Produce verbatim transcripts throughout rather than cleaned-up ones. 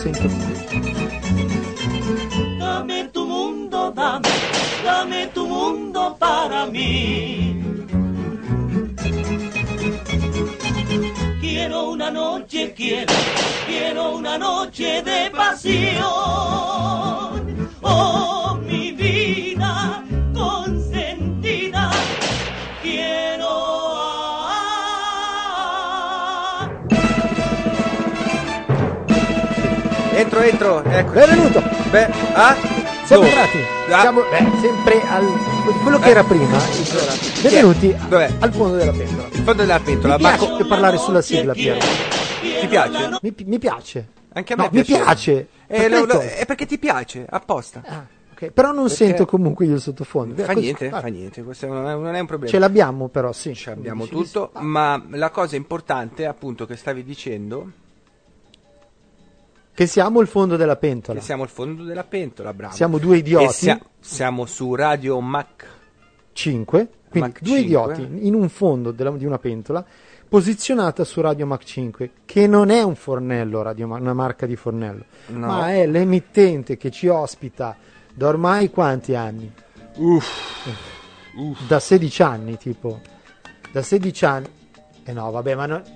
sento. Dame tu mundo, dame, dame tu mundo para mí. Quiero una noche, quiero, quiero una noche de pasión. Oh, mi vida consentida, quiero. Entro, entro, ecco. Benvenuto. Beh, ah? Siamo Dove? entrati. Ah. Siamo beh, sempre al quello che Eh. era prima. Benvenuti Dov'è? al fondo della pentola. Il fondo della pentola. Mi Ma piace co- parlare sulla sigla, Piero. ti piace? Mi, mi piace. Anche a me No, mi piace. piace. Eh, Per lo- lo- questo- è perché ti piace, apposta. Ah, ok. Però non Perché- sento comunque io il sottofondo. Fa Così- niente, ah, fa niente, questo non è, non è un problema. Ce l'abbiamo però, sì. Ci abbiamo Dicevi- tutto, ma la cosa importante, appunto, che stavi dicendo, Che siamo il fondo della pentola. che siamo il fondo della pentola, bravo. Siamo due idioti. E sia- siamo su Radio Mac. cinque, quindi Mach due cinque. idioti in un fondo della- di una pentola posizionata su Radio Mach cinque, che non è un fornello, Radio Ma- una marca di fornello, No. ma è l'emittente che ci ospita da ormai quanti anni? Uff. Da sedici anni, tipo. Da sedici anni. Eh no, vabbè, ma no...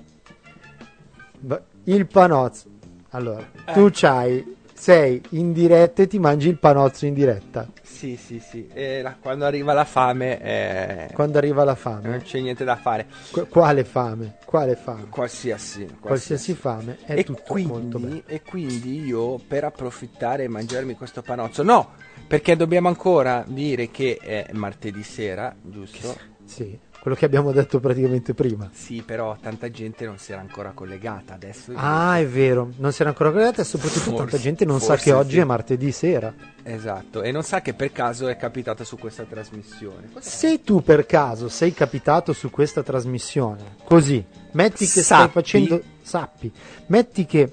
Va- Il panozzo. Allora, Eh. tu c'hai, sei in diretta e ti mangi il panozzo in diretta. Sì, sì, sì. E la- quando arriva la fame, eh, Quando arriva la fame. non c'è niente da fare. Qu- quale fame? Quale fame? Qualsiasi. Qualsiasi fame è e tutto molto quindi, bello. e quindi io, per approfittare e mangiarmi questo panozzo, no, perché dobbiamo ancora dire che è martedì sera, giusto? Sì, quello che abbiamo detto praticamente prima. Sì, però tanta gente non si era ancora collegata adesso. Ah, è vero, non si era ancora collegata e soprattutto Forse- tanta gente non sa forse che oggi sì. è martedì sera. Esatto, e non sa che per caso è capitata su questa trasmissione. Se tu per caso sei capitato su questa trasmissione, così, metti che stai Sappi. facendo... Sappi. Metti che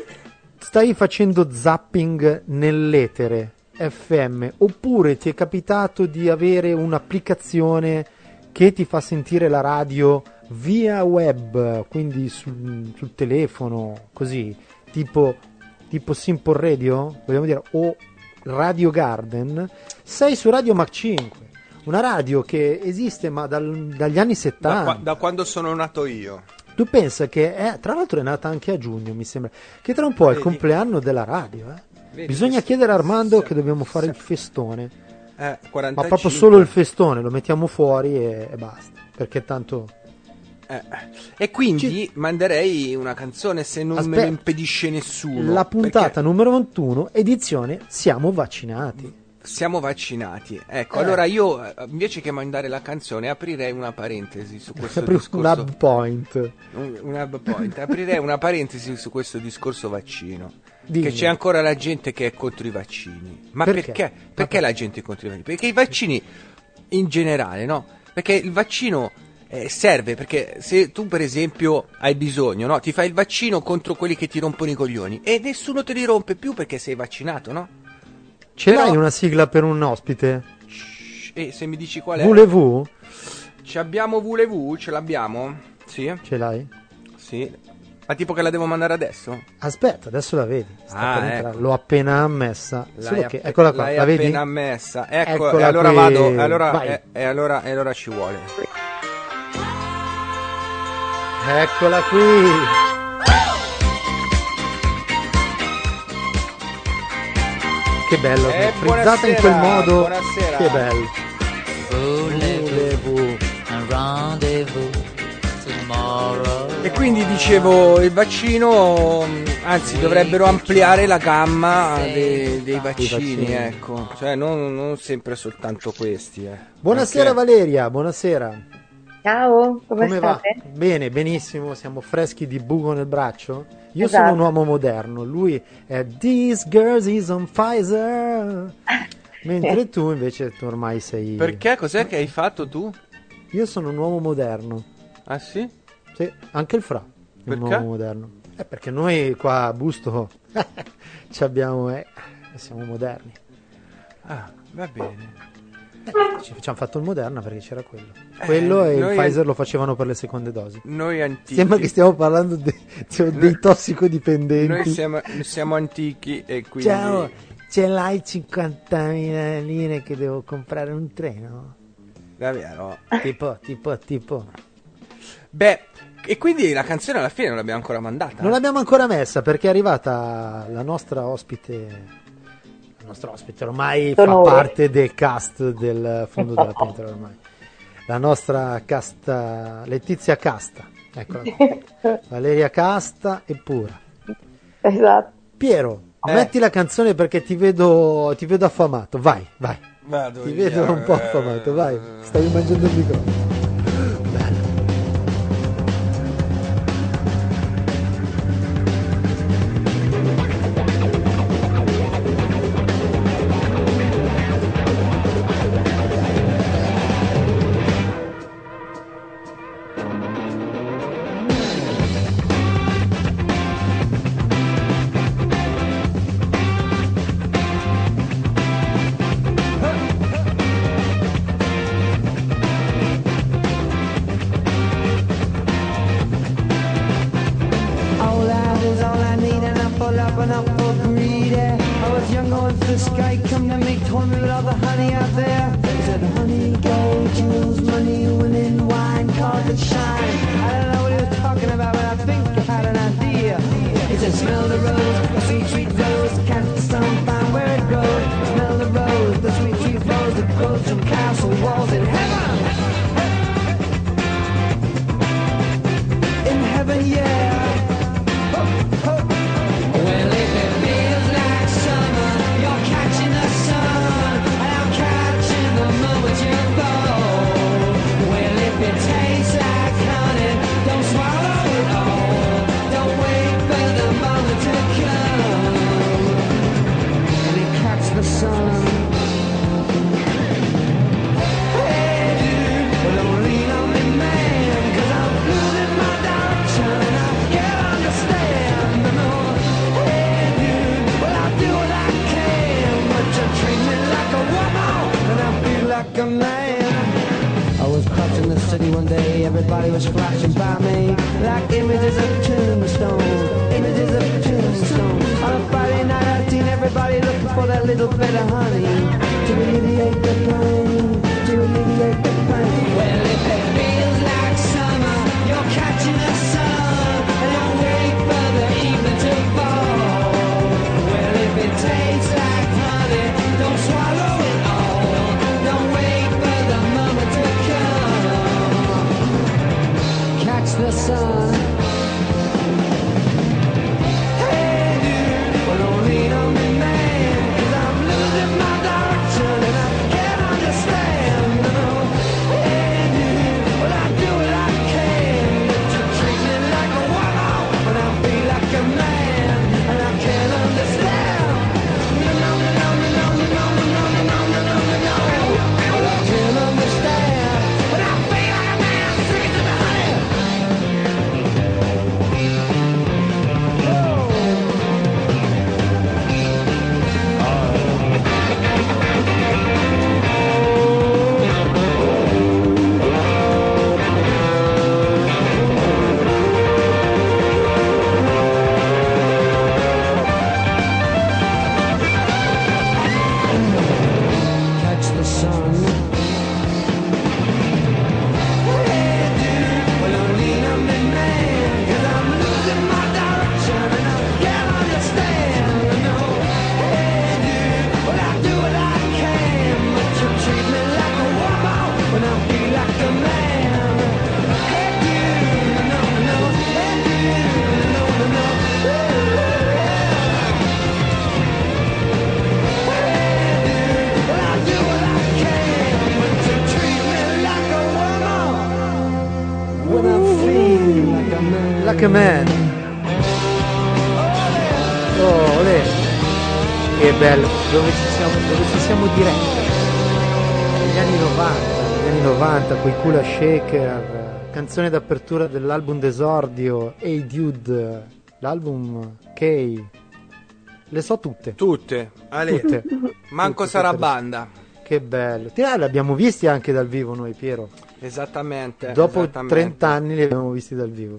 stai facendo zapping nell'etere F M, oppure ti è capitato di avere un'applicazione che ti fa sentire la radio via web, quindi sul, sul telefono, così, tipo, tipo Simple Radio, vogliamo dire, o Radio Garden, sei su Radio Mach cinque, una radio che esiste ma dal- dagli anni Da, settanta. qua- da quando sono nato io. Tu pensa che è, tra l'altro è nata anche a giugno, mi sembra, che tra un po' è il Vedi? compleanno della radio, eh? Vedi Bisogna che- chiedere a Armando sì, che dobbiamo fare sì. il festone, Eh, ma quarantacinque. proprio solo il festone, lo mettiamo fuori e, e basta, perché tanto... Eh, E quindi manderei una canzone se non me Aspetta. lo impedisce nessuno. La puntata perché numero ventuno, edizione Siamo vaccinati. siamo vaccinati. Ecco, Eh. allora io eh, invece che mandare la canzone aprirei una parentesi su questo Sempre un discorso. hub point. Un, un hub point. Aprirei una parentesi su questo discorso vaccino. Dimmi. Che c'è ancora la gente che è contro i vaccini. Ma Perché? perché? Ma Perché la gente è contro i vaccini? Perché i vaccini in generale, no? Perché il vaccino eh, serve perché se tu per esempio hai bisogno, no? Ti fai il vaccino contro quelli che ti rompono i coglioni e nessuno te li rompe più perché sei vaccinato, no? Ce Però- l'hai una sigla per un ospite? Shh, e se mi dici qual è? Voulez-vous? Ci abbiamo V L V? Ce l'abbiamo? Sì? Ce l'hai? Sì. Ma tipo che la devo mandare adesso? Aspetta, adesso la vedi. Sta Ah, per entrare. ecco. L'ho appena ammessa. Solo L'hai che, appe- eccola qua, l'hai la vedi? appena ammessa. Ecco, Eccola e allora qui. vado, e allora, Vai. e, e allora, e allora ci vuole. Eccola qui. Che bello, Eh, frizzata in quel buonasera, modo. buonasera. Che bello. Voulez-vous Voulez-vous. un rendezvous tomorrow? E quindi dicevo, il vaccino, mh, anzi dovrebbero ampliare la gamma dei, dei vaccini, vaccini. ecco. Cioè non, non sempre soltanto questi. Eh. Buonasera Anche- Valeria, buonasera. Ciao, come, Come va? state? Bene, benissimo, siamo freschi di buco nel braccio. Io Esatto. sono un uomo moderno, lui è This girl is on Pfizer. Mentre tu invece tu ormai sei... Perché? Cos'è che hai fatto tu? Io sono un uomo moderno. Ah sì? Sì, anche il Fra è Perché? un uomo moderno. Eh, perché noi qua a Busto ci abbiamo... Eh, siamo moderni. Ah, va bene. Eh, ci ci hanno fatto il Moderna perché c'era quello. Quello Eh, e il noi- Pfizer lo facevano per le seconde dosi. Noi antichi. Sembra che stiamo parlando de- C'ho dei tossicodipendenti. Noi siamo, siamo antichi e quindi... Ciao, ce l'hai cinquantamila lire che devo comprare un treno? Davvero? Tipo, tipo, tipo. Beh, e quindi la canzone alla fine non l'abbiamo ancora mandata? Non l'abbiamo ancora messa perché è arrivata la nostra ospite... La nostra ospite ormai fa D'onore. parte del cast del Fondo della Pentola ormai. La nostra casta, Letizia Casta, eccola qua. Valeria Casta e pura. Esatto. Piero, Eh. metti la canzone perché ti vedo, ti vedo affamato, vai, vai. Vado Ti via. vedo un po' affamato, vai. Stavi mangiando il microfono. Bello. All that is all I need, and I'm full up and up for greedy. I was young going for the sky, come to me, told me with all the honey out there. He said, honey, gold, jewels, money, winning, wine, cars that shine. I don't know what he was talking about, but I think I had an idea. He said, smell the rose, the sweet, sweet rose, catch the sun, find where it grows. Smell the rose, the sweet, sweet rose that grows from castle walls in heaven. In heaven, yeah. Well, if it feels like summer, you're catching the sun, and I'm catching the moment you fall. Well, if it tastes like honey, don't swallow it all. Don't wait for the moment to come. And it catch the sun. Hey, dude, well, don't lean on me, man, 'cause I'm losing my direction, and I can't understand. No, hey, dude, well, I do what I can, but you treat me like a woman, and I feel like a man. I was crossing the city one day, everybody was flashing by me like images of tombstone, images of tombstone. On a Friday night I've seen everybody looking for that little bit of honey to alleviate the pain, to alleviate the pain. Well, if it feels like summer, you're catching the sun, and don't wait for the evening to fall. Well, if it tastes like honey, don't swallow it all. Don't wait for the moment to come. Catch the sun. Hey, dude, well, don't lean on me, man, 'cause I'm losing my direction, and I can't understand. No, hey, dude, well, I do what I can, but you treat me like a woman, and I feel like a man, and I can't understand. No, no, no, no, no, no, no, no, no, no, no, no, no. Well, I can't understand, but I feel like a man, sweet to the honey. Oh. Catch the sun. Hey, dude, well, don't lean on me, man, 'cause I'm losing my direction, and I can't understand. No, hey, dude, well, I do what I can, but you treat me like a woman, when I feel like a man. Hey, dude, no, no, hey, dude, no, no, no. Well, I do what I can, but you treat me like a woman, when I feel like a man. Like a man. Oh, olè. Che bello, dove ci siamo, dove ci siamo diretti? Negli anni novanta, negli anni novanta, quei Kula Shaker, canzone d'apertura dell'album d'esordio, Hey Dude, l'album K. Le so tutte. Tutte, Ale, Tutte. manco Tutte, sarà tutte. banda. Che bello. Ti- ah, li abbiamo visti anche dal vivo noi, Piero. Esattamente. Dopo esattamente. trenta anni li abbiamo visti dal vivo.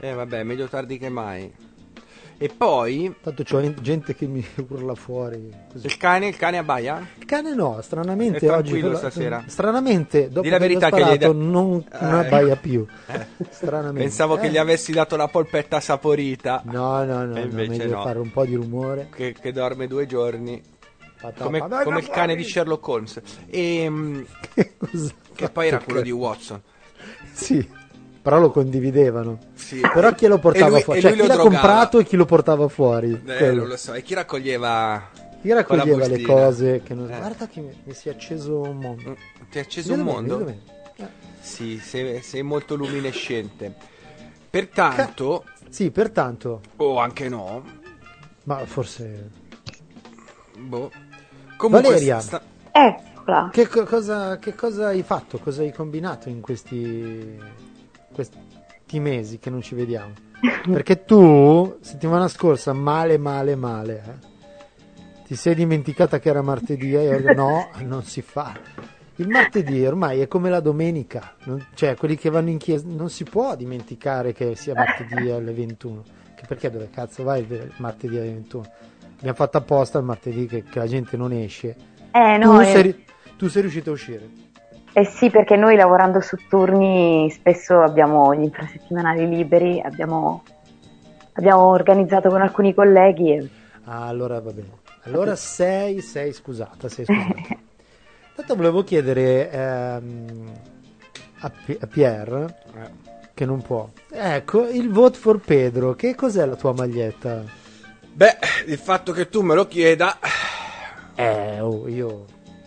Eh vabbè, meglio tardi che mai. E poi Tanto c'ho gente che mi urla fuori. Così. il cane, il cane abbaia? Il cane no, stranamente È tranquillo oggi. stasera. Stranamente, dopo Di la che gli ho verità che gli hai sparato, da- non, non Eh. abbaia più. Eh. Stranamente. Pensavo che Eh. gli avessi dato la polpetta saporita. No, no, no, E no, invece meglio no. fare un po' di rumore. Che, che dorme due giorni. Patà, Come, patà, come il fuori. cane di Sherlock Holmes. E, mm, Che cosa che ha poi era fatto quello che- di Watson. Sì, però lo condividevano. Sì. Però chi lo portava E lui- fuori? e Cioè, lui chi lo l'ha drogava. comprato e chi lo portava fuori? Eh, Quello. non lo so. E chi raccoglieva Chi raccoglieva con la le bustina? cose che non... Eh. Guarda che mi, mi si è acceso un mondo. Mm, Ti è acceso un Vedo bene, mondo? vedo bene. Eh. Sì, sei, sei molto luminescente. Pertanto, Sì, pertanto, o anche no, ma forse... boh. Comunque Valeria. sta- Eccola. Che, co- cosa, che cosa hai fatto? Cosa hai combinato in questi, questi mesi che non ci vediamo? Perché tu, settimana scorsa, male, male, male, eh? Ti sei dimenticata che era martedì e ora- no, non si fa. Il martedì ormai è come la domenica, non- cioè quelli che vanno in chiesa, non si può dimenticare che sia martedì alle ventuno. Che perché dove cazzo vai il martedì alle ventuno? Abbiamo fatto apposta il martedì che, che la gente non esce. Eh no, tu, eh, sei, tu sei riuscito a uscire. eh sì, perché noi lavorando su turni spesso abbiamo gli infrasettimanali liberi, abbiamo, abbiamo organizzato con alcuni colleghi e... Ah, allora va bene. Allora sei, sei scusata, sei scusata. Tanto volevo chiedere ehm, a, Pi- a Pierre, che non può. Ecco, il vote for Pedro, che cos'è la tua maglietta? Beh, il fatto che tu me lo chieda Eh, oh, io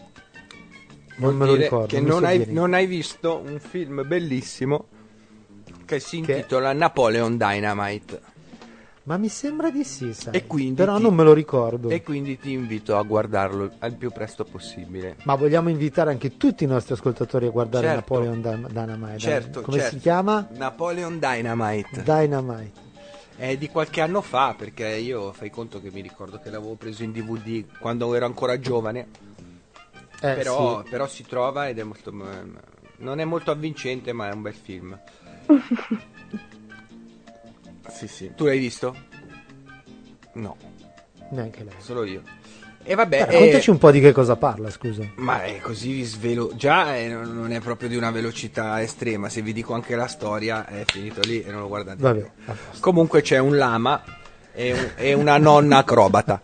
vuol non me lo dire ricordo. che mi non hai, sovviene. non hai visto un film bellissimo che si Che? intitola Napoleon Dynamite. Ma mi sembra di sì, sai. E quindi Però ti- non me lo ricordo. E quindi ti invito a guardarlo al più presto possibile. Ma vogliamo invitare anche tutti i nostri ascoltatori a guardare Certo. Napoleon Dyn- Dynamite. Certo, Come certo. si chiama? Napoleon Dynamite. Dynamite. È di qualche anno fa, perché io fai conto che mi ricordo che l'avevo preso in D V D quando ero ancora giovane. Eh, però, sì. però si trova ed è molto. Non è molto avvincente, ma è un bel film. Sì, sì. Tu l'hai visto? No, Neanche lei. solo io. E vabbè. Beh, raccontaci eh, un po' di che cosa parla, scusa. Ma è così vi svelo. Già eh, non non è proprio di una velocità estrema. Se vi dico anche la storia, è finito lì e non lo guardate Vabbè, più. a posto. Comunque c'è un lama e, un- e una nonna acrobata.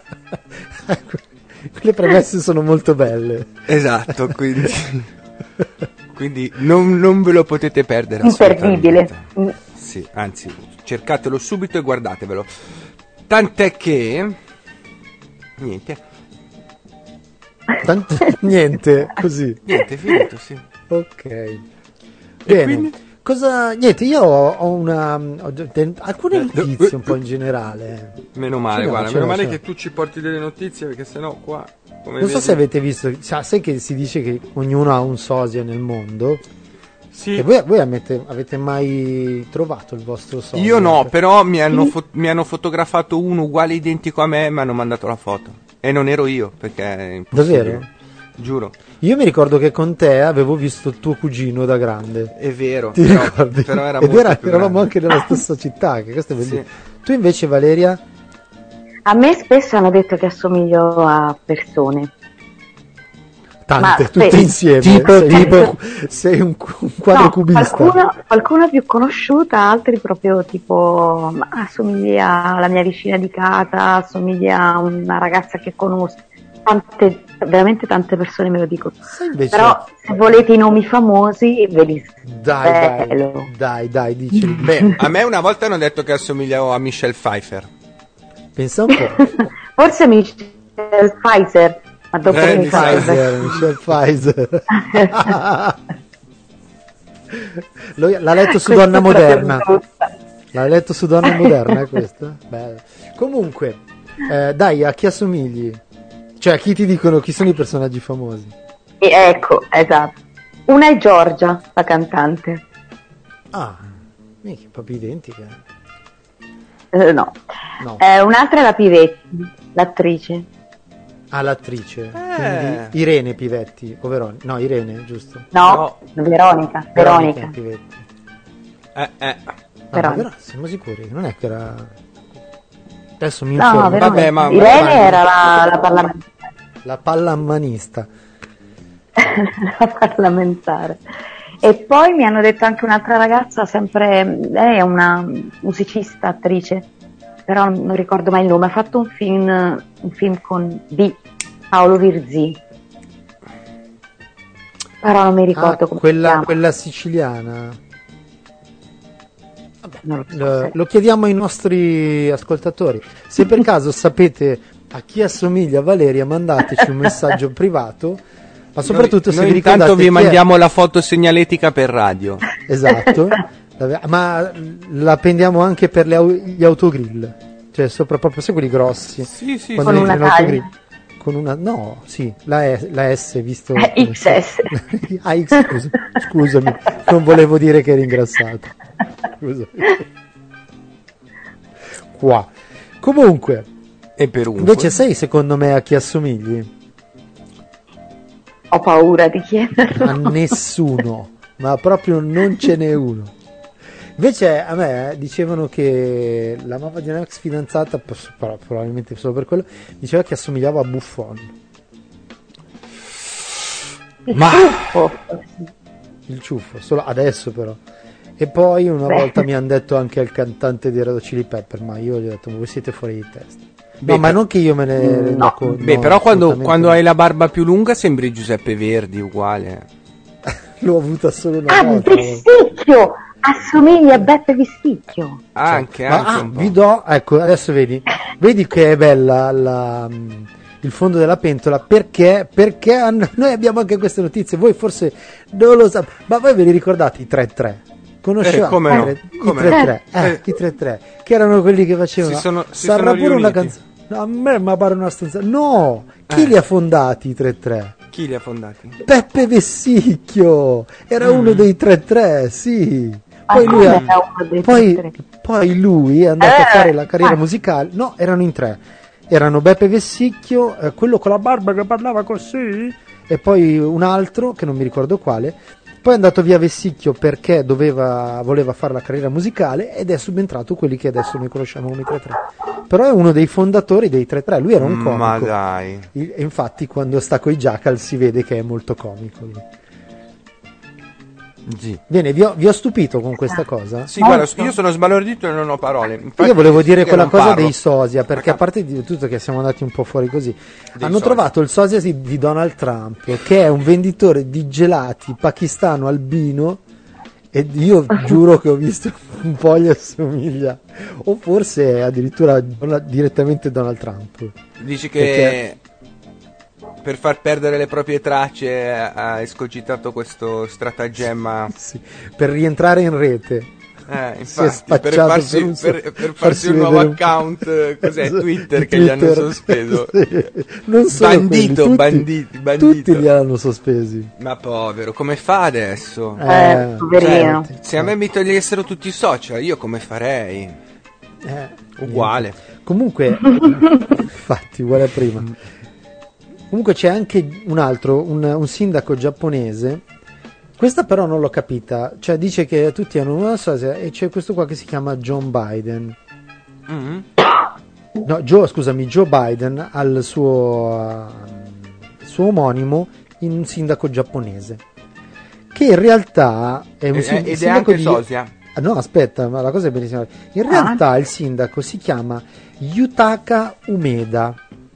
Le premesse sono molto belle. Esatto, quindi. Quindi non, non ve lo potete perdere. Imperdibile. assolutamente. Sì, anzi, cercatelo subito e guardatevelo. Tant'è che. Niente, Tanto, niente, così. niente, è finito, sì. Ok. Bene. quindi? Cosa, niente, io ho, ho una ho de- alcune notizie un po' in generale. Meno male, Ce l'ho, guarda, ce meno l'ho, male ce l'ho. che tu ci porti delle notizie, perché sennò qua. Come Non so vedi- se avete visto, sa- sai che si dice che ognuno ha un sosia nel mondo. Sì. E voi, voi avete, avete mai trovato il vostro sosia? Io no, però mi hanno, fo- mi hanno fotografato uno uguale identico a me e mi hanno mandato la foto. E non ero io, perché è impossibile. Davvero? Giuro. Io mi ricordo che con te avevo visto tuo cugino da grande. È vero. Ti però, ricordi? Però era Ed molto era- più eravamo grande. anche nella stessa città, che questo è Sì. bellissimo. Tu invece, Valeria? A me spesso hanno detto che assomiglio a persone. Tante, Ma, tutte sì, insieme. tipo- sei, tipo- sei un, un quadro No, cubista. qualcuno, qualcuno più conosciuta, altri proprio tipo ma assomiglia alla mia vicina di casa, assomiglia a una ragazza che conosco. Tante, veramente tante persone me lo dicono. Sai invece, Però se volete i nomi famosi ve li dai, svelo. dai, dai, dai, diceli. Beh, a me una volta hanno detto che assomigliavo a Michelle Pfeiffer. Pensa un po'. Forse Michelle Pfizer, ma dopo Eh, mi mi sa- Pfizer, Michelle Pfizer. Lo- L'ha letto su Questa Donna è proprio Moderna. brutta. L'ha letto su Donna Moderna, è questa? Bella. Comunque, eh, dai, a chi assomigli? Cioè, a chi ti dicono chi sono i personaggi famosi? E ecco, esatto. Una è Giorgia, la cantante. Ah, mica, proprio identica. Eh, no. No. Eh, un'altra è la Pivetti, l'attrice. Ah, l'attrice. Eh. Quindi Irene Pivetti, o Veronica? No, Irene, giusto? No, Veronica, Veronica. Pivetti. Eh, eh. però, però siamo sicuri, non è che era... Adesso mi no, informo. veramente. Vabbè, ma- Irene ma- era la, la parlamentare. La pallammanista. La parlamentare. E poi mi hanno detto anche un'altra ragazza, sempre, lei è una musicista, attrice, però non ricordo mai il nome, ha fatto un film, un film con di Paolo Virzì, però non mi ricordo Ah, come si quella, chiama. quella siciliana. Non lo so Lo, se- lo chiediamo ai nostri ascoltatori. Se per caso sapete a chi assomiglia Valeria, mandateci un messaggio privato. Ma soprattutto noi, se noi vi ricordate intanto vi chi è- mandiamo la foto segnaletica per radio. Esatto. Ma la appendiamo anche per le au- gli autogrill. Cioè sopra proprio, sai quelli grossi. Sì, sì, Quando Con entri una in autogrill. taglia. Con una, no, sì, la, E- la S, visto... Eh, X S. ah, X, scusa, scusami, non volevo dire che eri ingrassato. Scusami. Qua. Comunque, E per un invece sai secondo me a chi assomigli? Ho paura di chiederlo. A nessuno, ma proprio non ce n'è uno. Invece a me dicevano che la mamma di una ex fidanzata, pos- però probabilmente solo per quello, diceva che assomigliava a Buffon. Ma Oh, Il ciuffo, solo adesso però. E poi una Beh. volta mi hanno detto anche al cantante di Red Hot Chili Pepper, ma io gli ho detto, ma voi siete fuori di testa. Beh, No, ma per- non che io me ne renda No. conto. beh, no, però quando, assolutamente quando no. hai la barba più lunga sembri Giuseppe Verdi, uguale. L'ho avuta solo una ah, volta. Vesticchio! Assomiglia a Beppe Vesticchio. Anche, Ma, anche ah, un po'. vi do, ecco, adesso vedi, vedi che è bella la, mm, il fondo della pentola, perché, perché hanno- noi abbiamo anche queste notizie, voi forse non lo sapete, ma voi ve li ricordate i tre tre? Conoscevate Eh, come no, i tre- come i tre tre, no. eh, Eh. i tre tre, che erano quelli che facevano, Si sono- si sarà sono pure una riuniti. canzone, no, a me mi pare una stanza, no, chi Eh. li ha fondati i tre tre? Chi li ha fondati? Peppe Vessicchio, era Mm. uno dei tre tre, sì. Ah, Poi lui, come ha- era uno dei poi, tre tre? poi lui è andato a Eh, fare la carriera ah. musicale. No, erano in tre. Erano Beppe Vessicchio, eh, quello con la barba che parlava così, e poi un altro che non mi ricordo quale. Poi è andato via Vessicchio perché doveva, voleva fare la carriera musicale ed è subentrato quelli che adesso noi conosciamo come i tre tre. Però è uno dei fondatori dei tre tre, lui era un comico. Ma dai. I- E infatti quando sta coi Jackal si vede che è molto comico lui. Sì, Bene, vi ho, vi ho stupito con questa cosa? sì guarda, io sono sbalordito e non ho parole. Infatti, Io volevo dire che quella non cosa parlo. dei sosia, perché a parte di tutto che siamo andati un po' fuori così, hanno sosia. trovato il sosia di, di Donald Trump, che è un venditore di gelati pakistano albino, e io giuro che ho visto un po' gli assomiglia, o forse è addirittura Donald- direttamente Donald Trump. Dici che Perché- per far perdere le proprie tracce ha escogitato questo stratagemma. Sì, per rientrare in rete. Eh, Si è infatti, per spacciato farsi, per un so- per, per farsi farsi un nuovo vedere un- account, eh, cos'è? Esatto, Twitter di che gli hanno Twitter. sospeso. Sì. Non solo Bandito, quelli, tutti, banditi, bandito. tutti li hanno sospesi. Ma povero, come fa adesso? Eh, poverino. Cioè, se a me mi togliessero tutti i social, io come farei? Eh, Uguale. niente. Comunque, infatti, uguale a prima. Comunque c'è anche un altro, un, un sindaco giapponese. Questa però non l'ho capita. Cioè dice che tutti hanno una sosia e c'è questo qua che si chiama John Biden. Mm. No, Joe, scusami, Joe Biden ha il suo, uh, suo omonimo in un sindaco giapponese. Che in realtà è un E- sin- ed è sindaco anche di... sosia. Ah, no, aspetta, ma la cosa è bellissima. In Ah. realtà il sindaco si chiama Yutaka Umeda.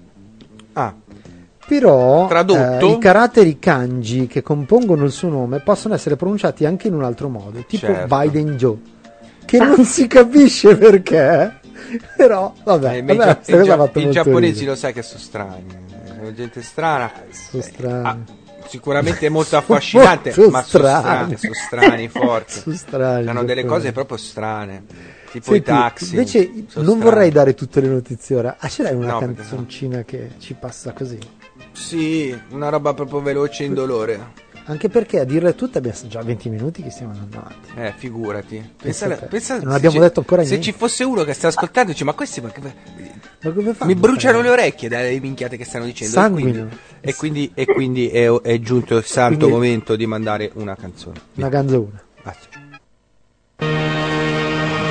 Ah, Però Tradotto? eh, i caratteri kanji che compongono il suo nome possono essere pronunciati anche in un altro modo, tipo Certo. Biden Joe, che non si capisce perché, però vabbè, eh, ma i, vabbè, gia- questa i cosa gia- ha fatto i molto giapponesi ridere. lo sai che sono strani, sono gente strana. Sono strani. Ah, sicuramente molto affascinante, Molto ma sono strani. strani, sono strani forti. Sono strani, Hanno delle giapponesi. cose proprio strane, tipo Senti, i taxi. invece sono non strani. vorrei dare tutte le notizie ora. Ah, ce l'hai una No, perché canzoncina che ci passa così? Sì, una roba proprio veloce e indolore. Anche perché a dirle tutte abbiamo già venti minuti che stiamo andando avanti. Eh, figurati. Pensa Pensa, te. pensa Non se abbiamo ci- detto ancora Se niente. ci fosse uno che sta ascoltando, dice: Ma questi ma che- Ma come fanno mi a bruciano fare? le orecchie dalle minchiate che stanno dicendo. E Sanguino. quindi, e quindi, e quindi è, è giunto il santo Quindi- momento di mandare una canzone. Una canzone. Basta.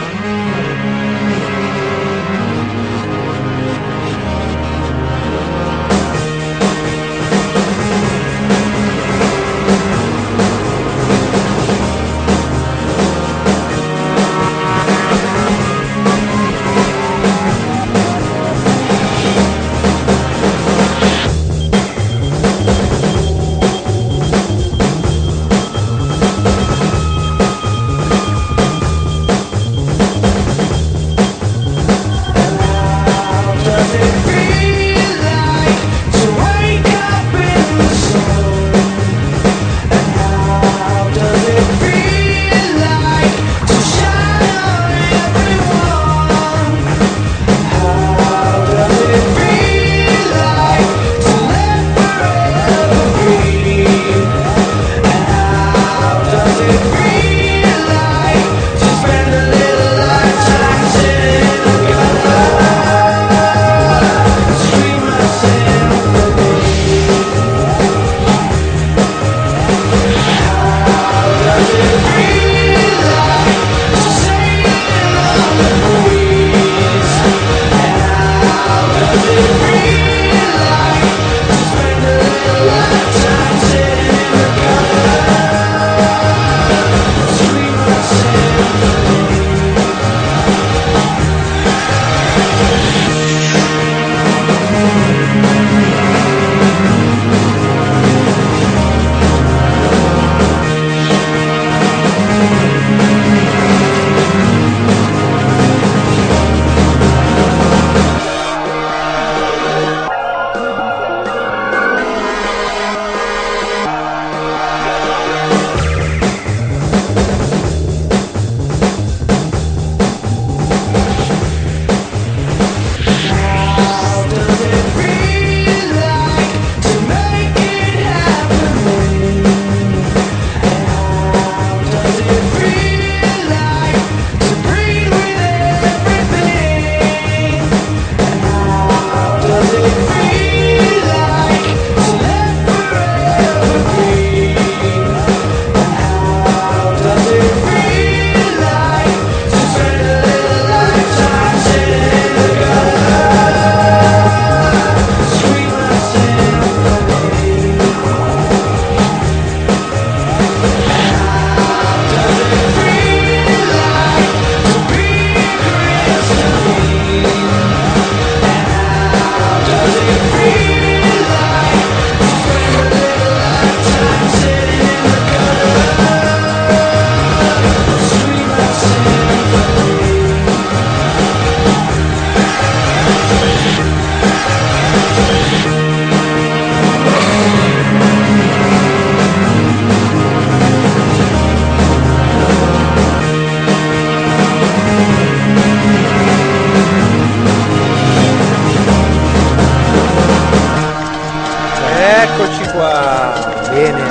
qua. Bene.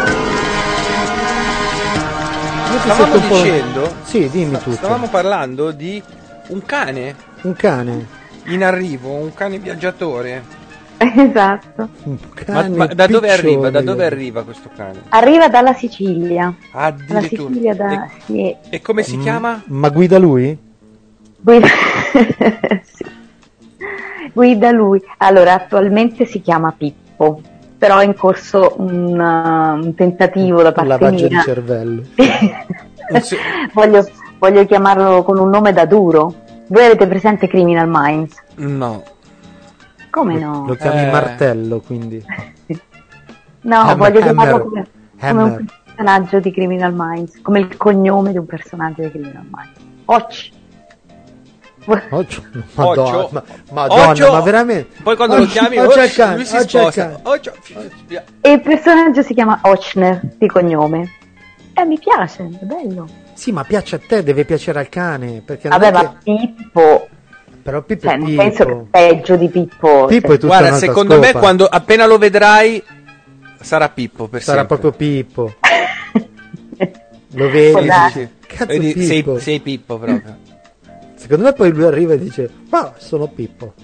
Io ti Stavamo sento un po'- dicendo, Sì, dimmi sta- tutto. stavamo parlando di un cane Un cane. in arrivo, un cane viaggiatore. Esatto. Un Ma, cane ma da dove piccione. arriva? Da dove arriva questo cane? Arriva dalla Sicilia. Dalla Addirittura. Sicilia da... E, sì. e come si Mm, chiama? Ma guida lui? Guida... sì. Guida lui. Allora, attualmente si chiama Pippo, però è in corso un, uh, un tentativo da Un parte lavaggio di mia. cervello. se- voglio, voglio chiamarlo con un nome da duro. Voi avete presente Criminal Minds? No. Come Lo no? chiami Eh. martello, quindi. No, Hammer, voglio chiamarlo Hammer, come, come Hammer. un personaggio di Criminal Minds, come il cognome di un personaggio di Criminal Minds. Occi. Occhio. Madonna, Occhio. ma, Madonna, Occhio. ma veramente. Poi quando lo Occhio, chiami, occhio oh, al cane, lui si occhio al sposta. cane. Occhio. E il personaggio si chiama Ochner di cognome. E mi piace, è bello. Sì, ma piace a te, deve piacere al cane. Perché non Vabbè, è ma che... Pippo, Però Pippo cioè, è non Pippo. penso che peggio di Pippo. Pippo cioè, è tutta Guarda, un'altra secondo me scopa. quando appena lo vedrai sarà Pippo per Sarà sempre. proprio Pippo. Lo vedi? Può darsi. dici, cazzo Vedi, sei, Pippo. sei Pippo proprio. Secondo me poi lui arriva e dice, ma sono Pippo.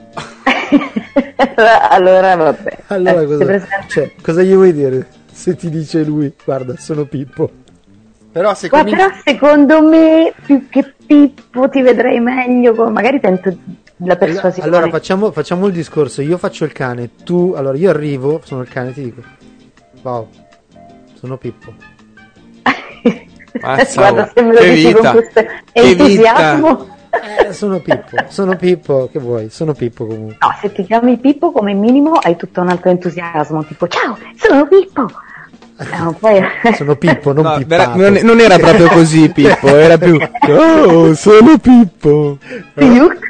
allora vabbè. Allora Eh, cosa, ti presento- cioè, cosa gli vuoi dire se ti dice lui, guarda, sono Pippo? Però se Qua, cominci... però secondo me più che Pippo ti vedrei meglio con... magari tento la persuasione. Allora facciamo, facciamo il discorso, io faccio il cane, tu, allora io arrivo, sono il cane e ti dico, wow, sono Pippo. Mazza, Guarda, se me lo che dici vita, con questo che entusiasmo. Eh, sono Pippo, sono Pippo, che vuoi, sono Pippo comunque. No, se ti chiami Pippo come minimo hai tutto un altro entusiasmo, tipo ciao, sono Pippo. Eh, non puoi- Sono Pippo, non No, Pippato. vera- non, non era proprio così Pippo, era più oh, sono Pippo. Piuk.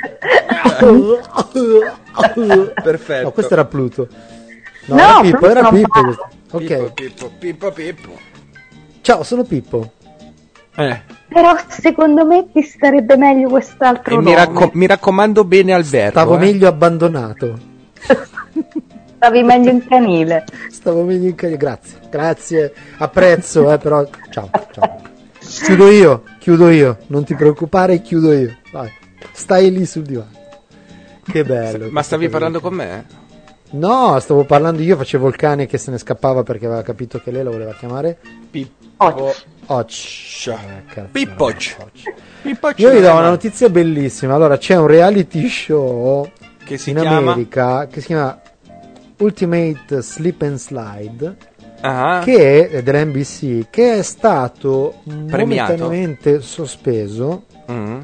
Perfetto. No, questo era Pluto. No, No, era Pippo, Pluto era non Pippo. parla. questo. Ok, Pippo, Pippo, Pippo, Pippo. ciao, sono Pippo. Eh. Però secondo me ti starebbe meglio quest'altro E mi, nome. racco- mi raccomando bene Alberto. Stavo eh. meglio abbandonato. Stavi meglio in canile. Stavo meglio in canile. Grazie, grazie, apprezzo, eh, però ciao, ciao. Chiudo io, chiudo io, non ti preoccupare, chiudo io. Vai. Stai lì sul divano. Che bello. Ma questa stavi cosa. parlando con me? No, stavo parlando io, facevo il cane che se ne scappava perché aveva capito che lei lo voleva chiamare Pippo. Occhi. Occh. Eh, cazzo, Pippoc. Occh. Pippoc Io vi do non è una notizia bellissima. Allora, c'è un reality show Che si in chiama? America che si chiama Ultimate Slip and Slide, Ah, che è dell'N B C, che è stato Premiato. momentaneamente sospeso mm.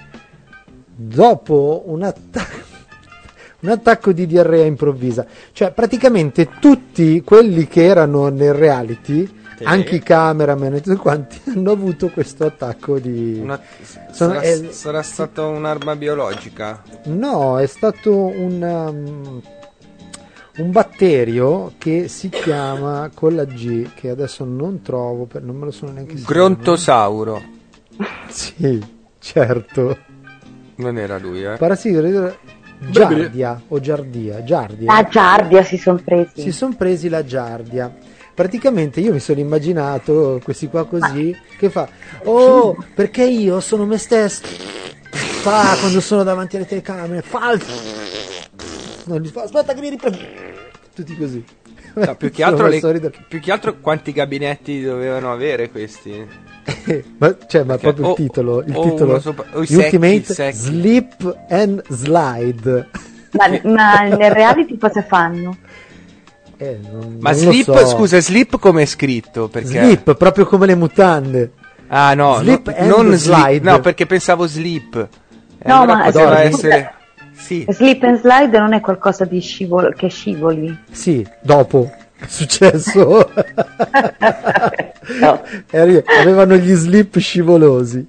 dopo un attacco. Un attacco di diarrea improvvisa. Cioè, praticamente tutti quelli che erano nel reality, Sì. anche i cameraman e tutti quanti, hanno avuto questo attacco di... Una- Sono- sarà, è- sarà stata un'arma biologica. No, è stato un, um, un batterio che si chiama con la G, che adesso non trovo, per- non me lo sono neanche segnato. Grontosauro. Sì, certo. Non era lui, eh. Parassita Giardia o Giardia, Giardia. La giardia si sono presi. Si sono presi la giardia. Praticamente io mi sono immaginato questi qua così che fa oh perché io sono me stesso, fa quando sono davanti alle telecamere, fa il- non gli fa aspetta che mi riprendo, tutti così. No, più, che Sono altro le- messo a ridere. più che altro quanti gabinetti dovevano avere questi? ma, cioè, ma proprio o- il titolo, il o titolo uno sopra- o i secchi, Ultimate secchi. Slip and Slide. Ma, ma nel reality cosa fanno? Eh, non- Ma non lo slip, so. scusa, slip come è scritto? Perché... Slip, proprio come le mutande. Ah no, Slip no, and non slide. slip. No, perché pensavo slip. E No, allora ma- poteva Dormi. essere... Sì. Slip and slide non è qualcosa di scivolo, che scivoli. Sì, dopo è successo. No. E arri- avevano gli slip scivolosi.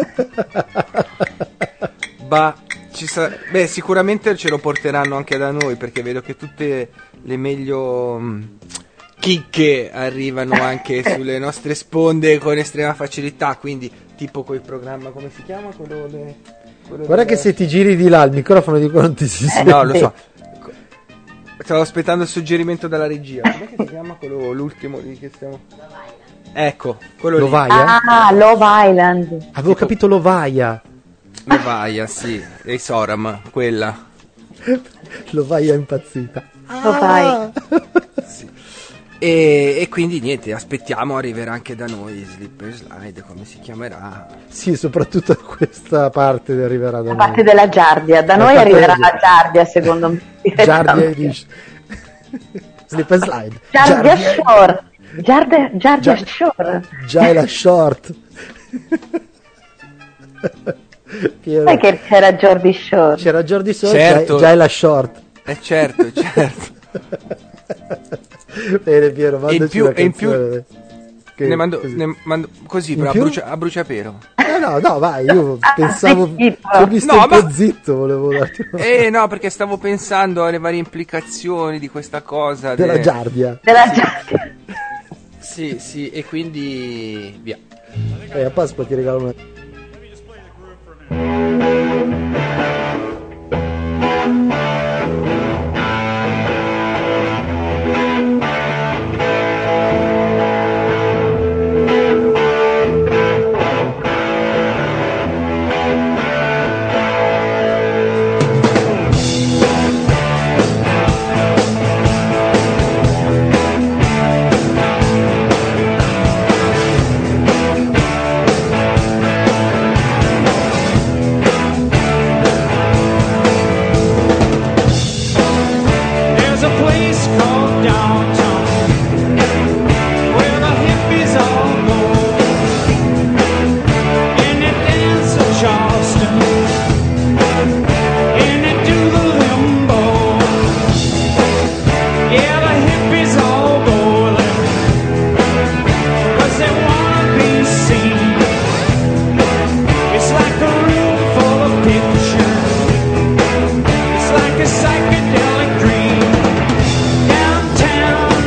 Bah, ci sa- beh, sicuramente ce lo porteranno anche da noi perché vedo che tutte le meglio mh, chicche arrivano anche sulle nostre sponde con estrema facilità, quindi tipo quel programma, come si chiama? Quello, le- quello Guarda delle- che se ti giri di là il microfono di qua non ti si Eh, sente. no, lo so. Stavo aspettando il suggerimento dalla regia. Come si chiama quello, l'ultimo di che stiamo... Ecco, quello lì. Lovaia? Ah, Love Island. Avevo capito Lovaia. Lovaia, sì. E Soram, quella. Lovaia impazzita. Lovaia. Sì. E, e quindi niente, aspettiamo, arriverà anche da noi Slip and Slide, come si chiamerà. Sì, soprattutto questa parte arriverà da Da noi. parte della Giardia. Da Da noi parte arriverà della- la Giardia, secondo me. Giardia Edition. Slip and Slide. Giardia Shore. Giardia, Giardia Giar- Shore. Già è la short. Che Sai che c'era Jordi Shore? c'era Jordi Shore, Certo. già, già è la short. Eh certo, certo. Bene Piero, mandaci E in più- una e in più- canzone. Che- ne mando così. ne mando così, In però a, più? brucia- a bruciapelo. No, no, no, vai, io pensavo... sì, Ti ho visto No, un po' ma- zitto, volevo darti una... Eh no, perché stavo pensando alle varie implicazioni di questa cosa. della de- Giardia. Della Giardia. Sì, sì, e quindi via. Eh, a Pasqua ti regalo una... There's a place called downtown where the hippies all go, and they dance at Charleston, and they do the limbo. Yeah, the hippies all go there 'cause they wanna be seen. It's like a room full of pictures. It's like a psychedelic dream. Downtown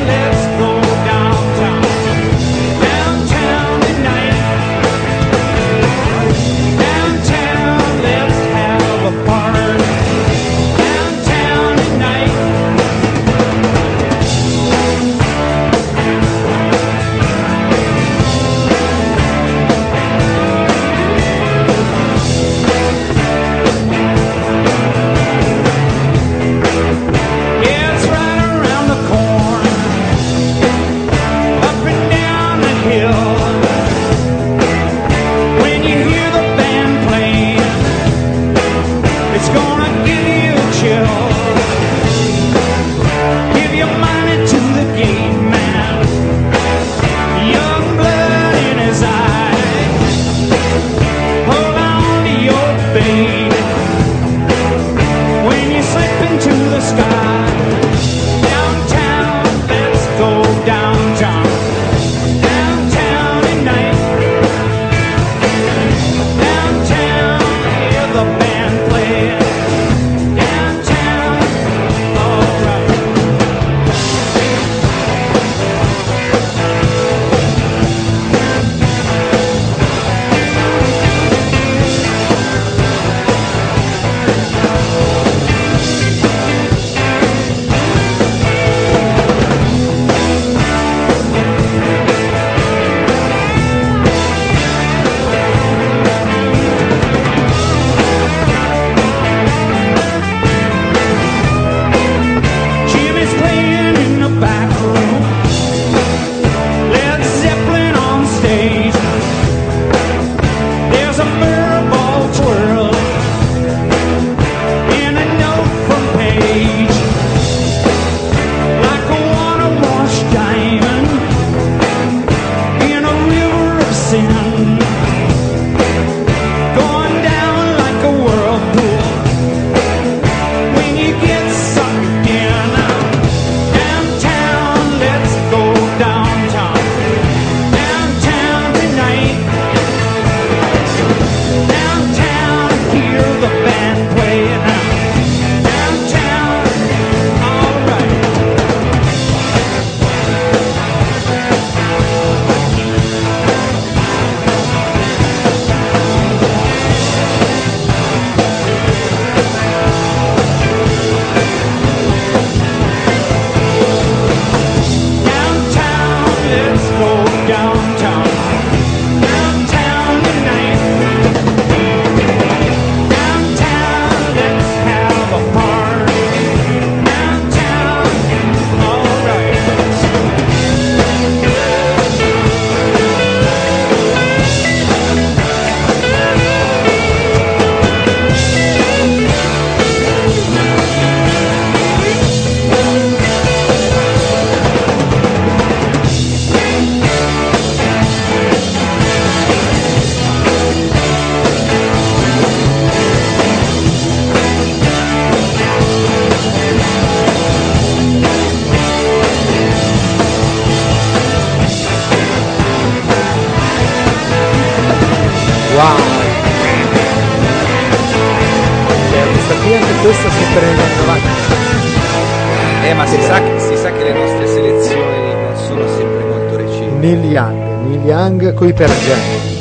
Eh, ma si sa, che, si sa che le nostre selezioni non sono sempre molto recenti. Neil Young, Neil Young coi per Jam.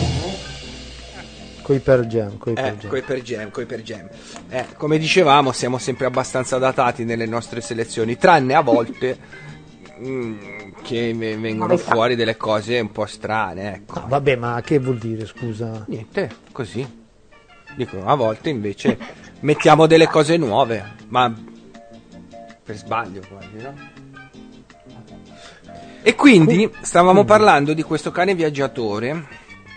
Coi per Jam, coi per Eh, Jam. coi per Jam, coi per Jam. Eh, come dicevamo, siamo sempre abbastanza datati nelle nostre selezioni, tranne a volte mm, che ve- vengono fuori delle cose un po' strane, ecco. No, vabbè, ma che vuol dire, scusa? Niente, così. Dico, a volte invece mettiamo delle cose nuove, ma per sbaglio quasi, no? E quindi stavamo parlando di questo cane viaggiatore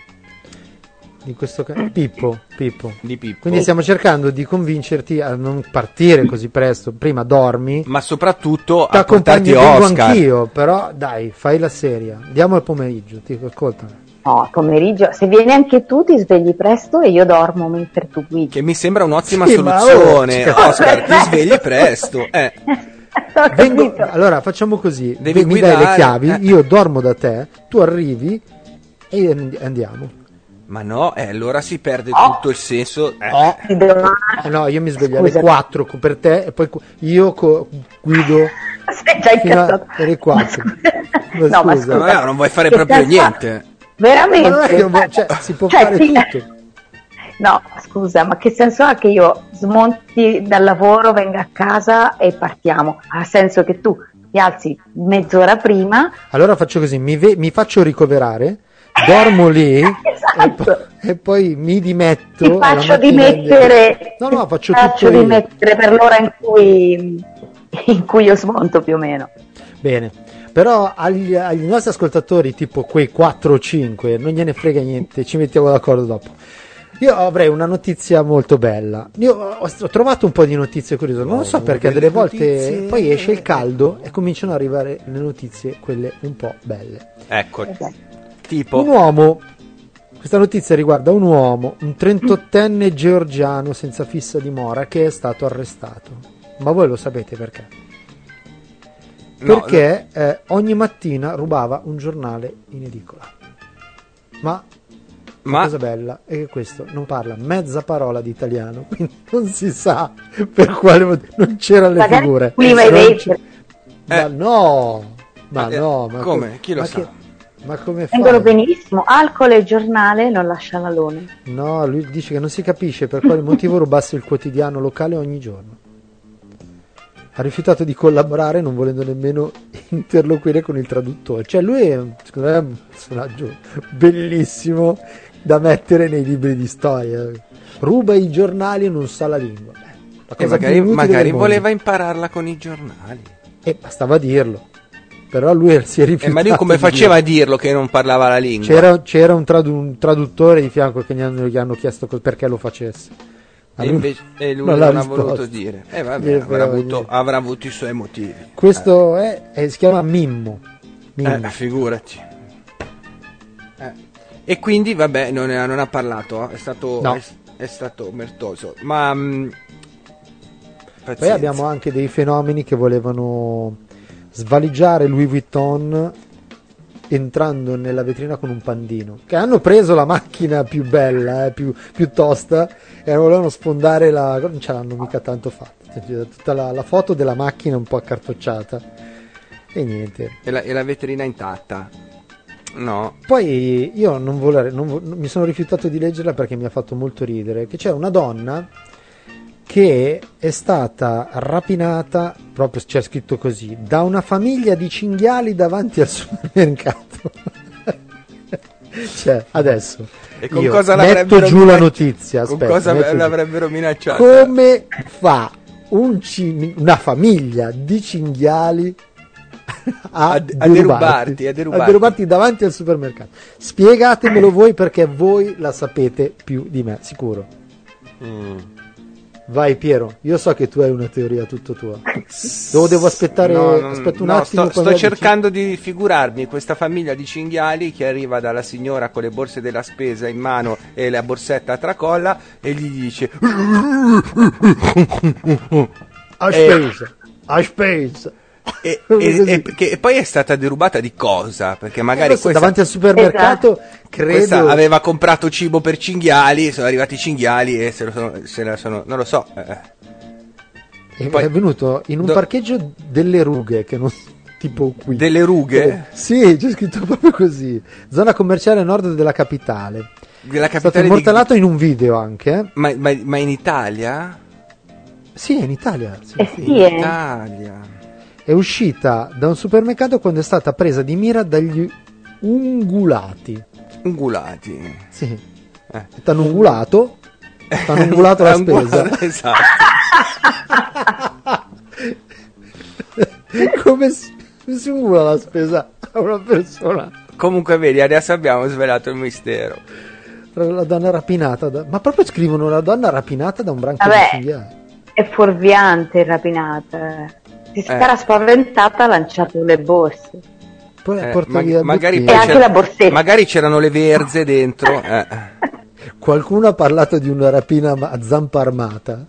Di questo ca- Pippo, Pippo. di Pippo, Quindi stiamo cercando di convincerti a non partire così presto. Prima dormi, ma soprattutto ti a accompagni, portarti vengo Oscar. anch'io, però dai, fai la seria. Andiamo al pomeriggio, ti ascolta. No, pomeriggio, se vieni anche tu ti svegli presto e io dormo mentre tu guidi. Che mi sembra un'ottima Sì, ma soluzione. oh, Oscar, ti svegli presto. Eh. Ho Vengo- capito. allora facciamo così, Devi mi dai le guidare, chiavi, eh. io dormo da te, tu arrivi e and- andiamo. Ma no, eh, allora si perde Oh. tutto il senso. Eh. Oh, Ti devo- eh no, io mi sveglio Scusa. alle quattro co- per te e poi co- io co- guido Sei già fino incazzato. alle quattro. Ma Ma no, ma scusa. scusa. Vabbè, non vuoi fare Che proprio senso ha? niente. Veramente? Ma non è che non vuoi- cioè, si può Cioè, fare sì. tutto. No, scusa, ma che senso ha che io smonti dal lavoro, venga a casa e partiamo? Ha senso che tu ti alzi mezz'ora prima. Allora faccio così, mi, ve- mi faccio ricoverare, dormo lì e, Esatto. po- e poi mi dimetto. Ti alla faccio mattina dimettere, No, no, faccio ti faccio tutto io. dimettere per l'ora in cui, in cui io smonto più o meno. Bene, però agli, agli nostri ascoltatori, tipo quei quattro o cinque, non gliene frega niente, ci mettiamo d'accordo dopo. Io avrei una notizia molto bella. Io ho, ho trovato un po' di notizie curiose, non lo so Oh, perché delle delle volte notizie. poi esce il caldo e cominciano ad arrivare le notizie, quelle un po' belle. Ecco, Esatto. tipo. Un uomo, questa notizia riguarda un uomo, un trentottenne georgiano senza fissa dimora che è stato arrestato. Ma voi lo sapete perché? No, Perché eh, ogni mattina rubava un giornale in edicola. Ma la ma cosa bella è che questo non parla mezza parola di italiano, quindi non si sa per quale motivo, non c'erano le Magari figure. puliva i Non vetri. c'è- Ma Eh. no, ma Eh, no, ma come? Chi lo ma sa? che- ma come Vengono fai? benissimo, alcol e giornale non lascia l'alone. No, lui dice che non si capisce per quale motivo rubasse il quotidiano locale ogni giorno. Ha rifiutato di collaborare non volendo nemmeno interloquire con il traduttore. Cioè lui è, secondo me, un personaggio bellissimo da mettere nei libri di storia. Ruba i giornali e non sa la lingua. Beh, la Eh, cosa più magari inutile magari del mondo. voleva impararla con i giornali. E bastava dirlo. Però lui si è Eh, rifiutato. ma lui come di faceva a dirlo. dirlo che non parlava la lingua? C'era, c'era un, tradu- un traduttore di fianco che gli hanno, gli hanno chiesto cos- perché lo facesse. E invece e lui non non, l'ha ha risposto. voluto dire. E eh, vabbè, Gliene avrà fregava avuto, niente. avrà avuto i suoi motivi. Questo è, è- si chiama Mimmo. Mimmo. Eh, figurati. Eh. E quindi, vabbè, non, è- non ha parlato, è stato, No. è, è stato omertoso. Ma mh, Poi pazienza. abbiamo anche dei fenomeni che volevano svaligiare Louis Vuitton entrando nella vetrina con un pandino, che hanno preso la macchina più bella, eh, più, più tosta, e volevano sfondare la... non ce l'hanno mica tanto fatto, cioè, tutta la, la foto della macchina un po' accartocciata e niente. E la, e la vetrina intatta. No. Poi io non volere, non vo- mi sono rifiutato di leggerla perché mi ha fatto molto ridere, che c'è una donna che è stata rapinata, proprio c'è scritto così, da una famiglia di cinghiali davanti al supermercato. Cioè, adesso E con io cosa metto l'avrebbero giù la minacci- notizia, Con aspetta, cosa metto giù. l'avrebbero minacciato? Come fa un cin- una famiglia di cinghiali a, A- a derubarti, derubarti, a derubarti. a derubarti davanti al supermercato? Spiegatemelo voi perché voi la sapete più di me, sicuro. Mm. Vai Piero, io so che tu hai una teoria tutto tua. Devo, devo aspettare No, non- aspetta un no, attimo. sto, sto quando- cercando di figurarmi questa famiglia di cinghiali che arriva dalla signora con le borse della spesa in mano e la borsetta a tracolla e gli dice A Eh. spesa, a spesa. e, e- e- che- e poi è stata derubata di cosa? Perché magari Adesso questa, davanti al supermercato credo questa aveva comprato cibo per cinghiali, sono arrivati i cinghiali e se, lo sono, se la sono, non lo so. eh. è, Poi- è venuto in un do- parcheggio delle rughe, che non tipo qui. Delle rughe? Sì, c'è scritto proprio così. Zona commerciale nord della capitale. Della È stato capitale di... immortalato in un video anche. eh. Ma, ma- ma in Italia? Sì, è in Italia. Sì, Eh sì. sì, eh. Italia. È uscita da un supermercato quando è stata presa di mira dagli ungulati. Ungulati. Sì. Eh. T'hanno ungulato. T'hanno ungulato la spesa. Esatto. Come si, si ungula la spesa a una persona? Comunque vedi, adesso abbiamo svelato il mistero. La donna rapinata da... Ma proprio scrivono la donna rapinata da un branco Vabbè. di cinghiale. È fuorviante il rapinata. Si Eh. sarà spaventata, ha lanciato le borse. Poi Eh, porta ma- via il magari, bottino. E poi anche c'era- la borsetta. magari c'erano le verze dentro. Eh. Qualcuno ha parlato di una rapina ma- a zampa armata.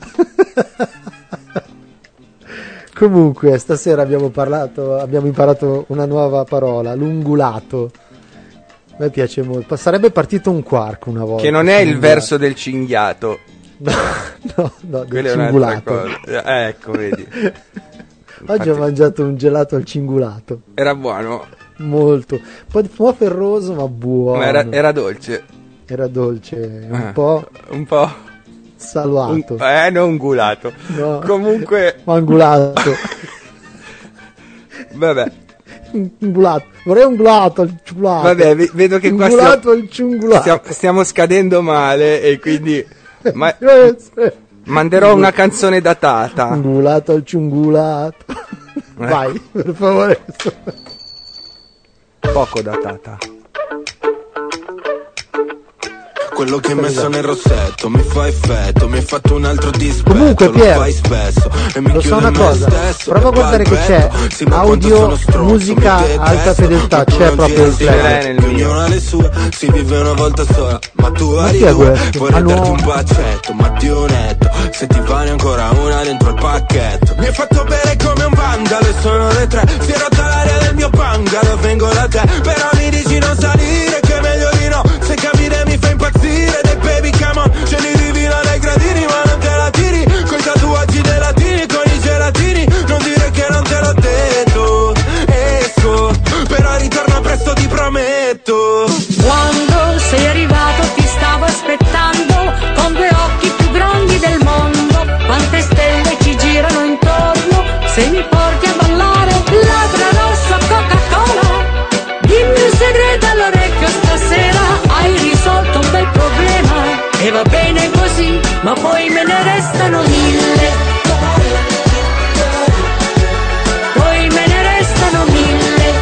Comunque, stasera abbiamo parlato, abbiamo imparato una nuova parola, l'ungulato. A me piace molto. Sarebbe partito un quark una volta. Che non è il L'ungulato. verso del cinghiato. No, no, no, del Quella è un'altra cingulato. cosa. Eh, ecco, vedi. Oggi Infatti, ho mangiato un gelato al cingulato. era buono, Molto. Un po', un po' ferroso, ma buono. ma era, era dolce. Era dolce, un Eh, po' un po'. un- salato. eh, non ungulato. No. Comunque, Angulato. vabbè. Ungulato. Vorrei ungulato al ciungulato. Vabbè, ve- vedo che qua Ungulato stiamo, al ciungulato. stiamo, stiamo scadendo male e quindi ma- Deve essere manderò una canzone datata. ungulato al ciungulato. Vai, per favore. Poco datata. Quello che hai messo nel rossetto mi fa effetto, mi hai fatto un altro dispetto. Comunque, lo Pier, fai spesso e mi lo so chiudo una in me cosa, stesso, prova a per guardare che c'è balbetto. Sì, ma quanto audio, sono stronzo, musica, mi detesto, alta fedeltà, ma tu c'è non proprio il giri player. insieme, nel mio. ognuno ha le sue, si vive una volta sola, ma tu Ma hai chi è due, questo? vorrei Ah, darti no. un bacetto, ma ti onesto, se ti va ne ancora una dentro il pacchetto. Mi hai fatto bere come un vandalo e sono le tre, si è rotta l'aria del mio bungalow, vengo da te, però mi dici non salire, che è meglio di no, se capire mi fa impazzire, dei baby come on, ce li divino dai gradini, ma non te la tiri, coi tatuaggi dei latini, con i gelatini, non dire che non te l'ho detto, esco, però ritorno presto ti prometto. Quando sei arrivato ti stavo aspettando con due occhi più grandi del mondo. Quante stelle ci girano intorno, se mi porti a ballare labbra rossa Coca-Cola. Dimmi un segreto all'orecchio stasera, hai risolto un bel problema. E va bene così, ma poi me ne restano mille. Poi me ne restano mille.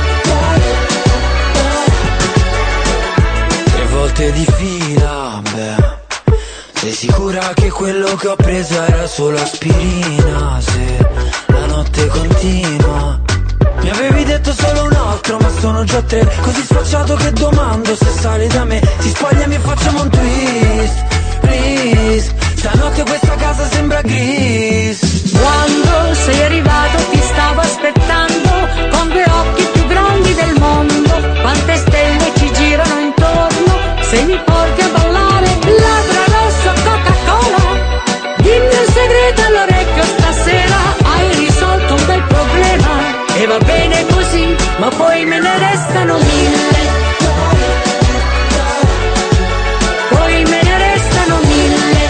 Tre volte di fila, beh. Sei sicura che quello che ho preso era solo aspirina? Se la notte continua. Mi avevi detto solo un altro, ma sono già tre. Così sfacciato che domando se sali da me. Ti spogliami e facciamo un twist, please. Stanotte questa casa sembra gris. Quando sei arrivato ti stavo aspettando con due occhi più grandi del mondo. Quante stelle ci girano intorno, se mi porti a ballare labbra rossa Coca-Cola. Dimmi un segreto all'orecchio stasera, hai risolto un bel problema. E va bene così, ma poi me ne restano mille. Poi me ne restano mille.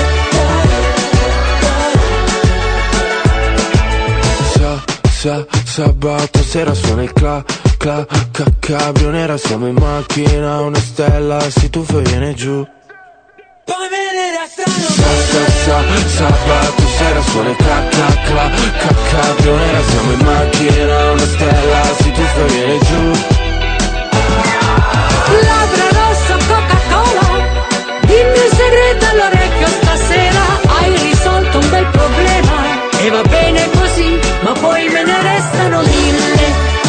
Sa, sa, sabato sera suona il cla, cla, ca, cabrio nera, siamo in macchina, una stella si tuffa e viene giù. Poi me ne restano Sa, sa, sa, sabato sera suona il cla, cla, cla, ca, cabrio nera, siamo in macchina, una stella si tuffa e viene giù. Labbra rossa Coca-Cola. Dimmi un segreto all'orecchio stasera, hai risolto un bel problema. E va bene così, ma poi me ne restano mille.